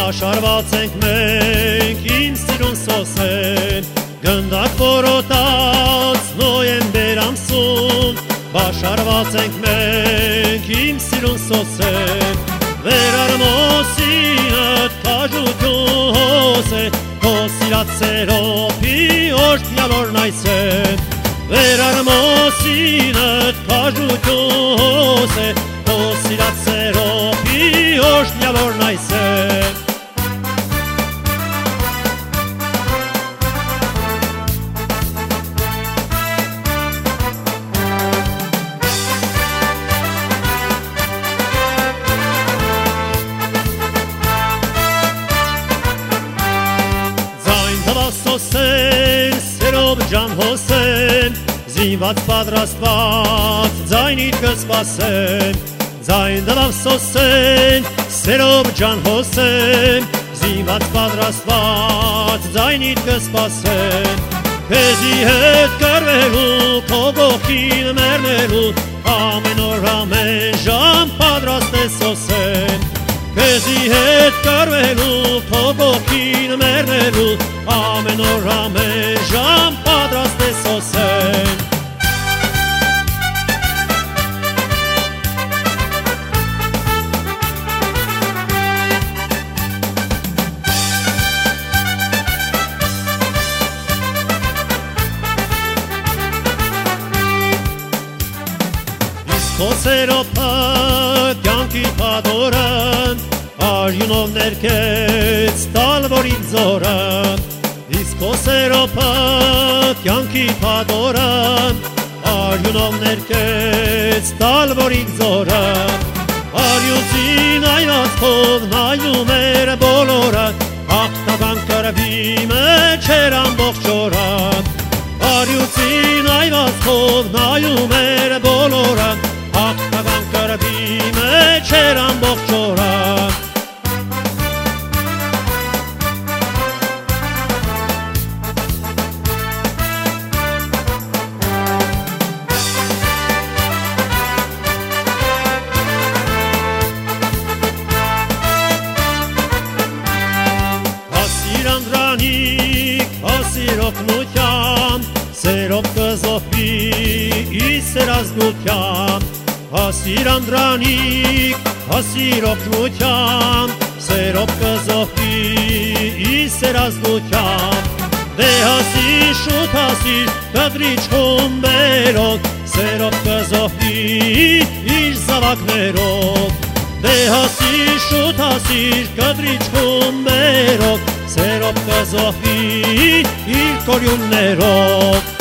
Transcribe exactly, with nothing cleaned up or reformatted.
Պաշարված ենք մենք իմ սիրուն սոսեն, գնդակ որոտած նոյեմբեր ամսում, Պաշարված ենք մենք իմ սիրուն սոսեն, վերարմոսինըտ կաժություն հոս է, Քո սիրած սերոպի օժտյալորն այս է, վերարմոսինըտ կաժություն հոս է, Քո սիրած սերոպի օժտյալորն այս է, Սոսեն, սերով ջան հոսեն, զինված պատրաստված, ձայնիդ կսպասեն, ձայն դլավ սոսեն, սերով ջան հոսեն, զինված պատրաստված, ձայնիդ կսպասեն, քեզի հետ կռվելու, քո գողքին մեռնելու, ամեն օր ամեն ժամ պատրաստ է սոսեն, քեզի հետ կռվելու, քո գողքին մեռնելու, ամեն օր ամեն ժամ պատրաստ է սոսեն, Քո սերոպը կյանքի փաթորն, արյունով ներկեց տալվորիդ զորն, Իսկ քո սերոպը կյանքի փաթորն, արյունով ներկեց տալվորիդ զորն, Արյուծին այված քով նայում էր բոլորը, հաղթական կռվի մեջ էր ամբողջ օրն, Արյուծին այված քով նայում էր բոլորը, Հաղթական կռվի մեջ էր ամբողջ օրն, Հասիր անդրանիկ, հասիր օգնության, Սերով կզոհվի ի սերազգության, Հասիր անդրանիկ, հասիր օգնության, Սերով կզոհվի ի սերազգության, Դե հասիր շուտ հասիր կտրիչ խումբերով, Սերով կզոհվի իր զավակներով, Դե հասիր շուտ հասիր կտրիչ խումբերով, Սերով կզոհվի իր կորյուններով,